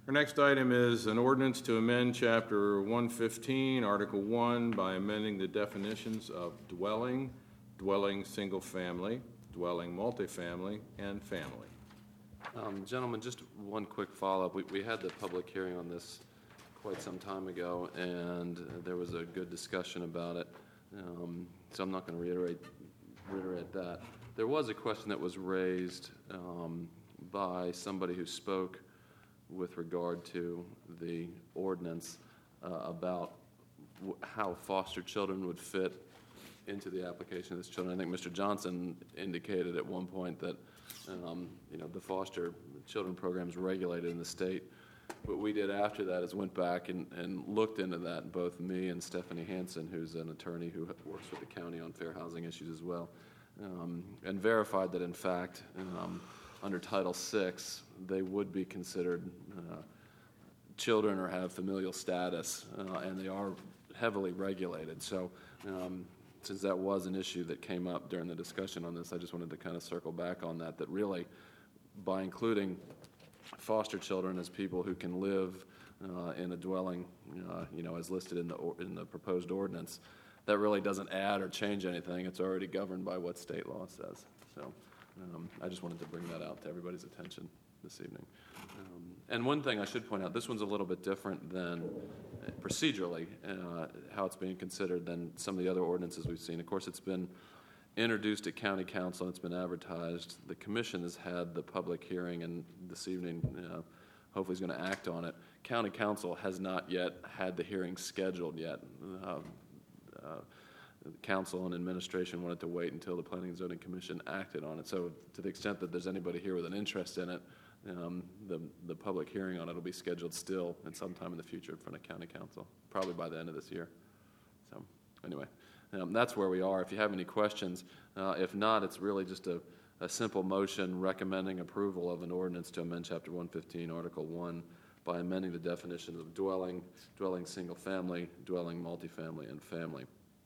Our next item is an ordinance to amend Chapter 115, Article 1, by amending the definitions of dwelling, dwelling single-family, dwelling multifamily, and family. Gentlemen, just one quick follow-up. We had the public hearing on this quite some time ago, and there was a good discussion about it, so I'm not going to reiterate that. There was a question that was raised by somebody who spoke with regard to the ordinance about how foster children would fit into the application of this children. I think Mr. Johnson indicated at one point that the foster children program is regulated in the state. What we did after that is went back and looked into that, both me and Stephanie Hansen, who's an attorney who works with the county on fair housing issues as well, and verified that in fact under Title VI they would be considered children or have familial status, and they are heavily regulated. So since that was an issue that came up during the discussion on this, I just wanted to kind of circle back on that really by including foster children as people who can live in a dwelling, as listed in the proposed ordinance, that really doesn't add or change anything. It's already governed by what state law says. So I just wanted to bring that out to everybody's attention this evening. And one thing I should point out, this one's a little bit different than procedurally how it's being considered than some of the other ordinances we've seen. Of course, it's been introduced at County Council and it's been advertised. The Commission has had the public hearing, and this evening hopefully is going to act on it. County Council has not yet had the hearing scheduled yet. The Council and administration wanted to wait until the Planning and Zoning Commission acted on it. So to the extent that there's anybody here with an interest in it, the public hearing on it will be scheduled still at some time in the future in front of County Council, probably by the end of this year. So anyway, that's where we are. If you have any questions, if not, it's really just a simple motion recommending approval of an ordinance to amend Chapter 115, Article 1, by amending the definitions of dwelling, dwelling single-family, dwelling multifamily, and family.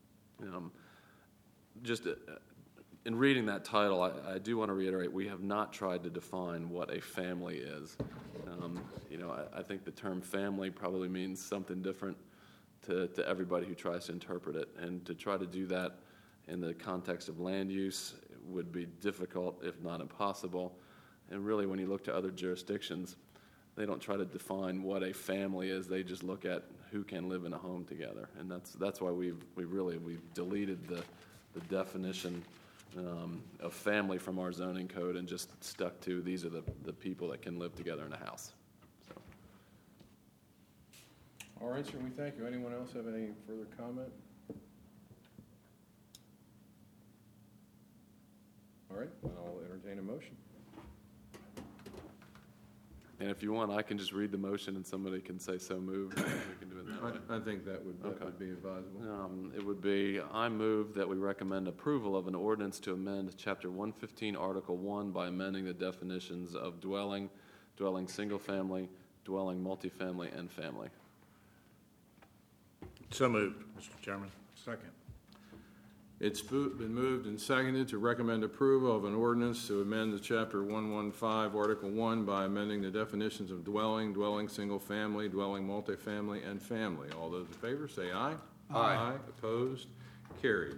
In reading that title, I do want to reiterate, we have not tried to define what a family is. I think the term family probably means something different to everybody who tries to interpret it. And to try to do that in the context of land use would be difficult, if not impossible. And really, when you look to other jurisdictions, they don't try to define what a family is. They just look at who can live in a home together. And that's why we've deleted the definition of family from our zoning code and just stuck to these are the people that can live together in a house. So. All right, sir, we thank you. Anyone else have any further comment? All right, then I'll entertain a motion. And if you want, I can just read the motion and somebody can say so moved. We can do it that way. I think that would be advisable. It would be, I move that we recommend approval of an ordinance to amend Chapter 115, Article 1 by amending the definitions of dwelling, dwelling single-family, dwelling multifamily, and family. So moved, Mr. Chairman. Second. It's been moved and seconded to recommend approval of an ordinance to amend the Chapter 115, Article 1 by amending the definitions of dwelling, dwelling single-family, dwelling multifamily, and family. All those in favor say aye. Aye. Opposed? Carried.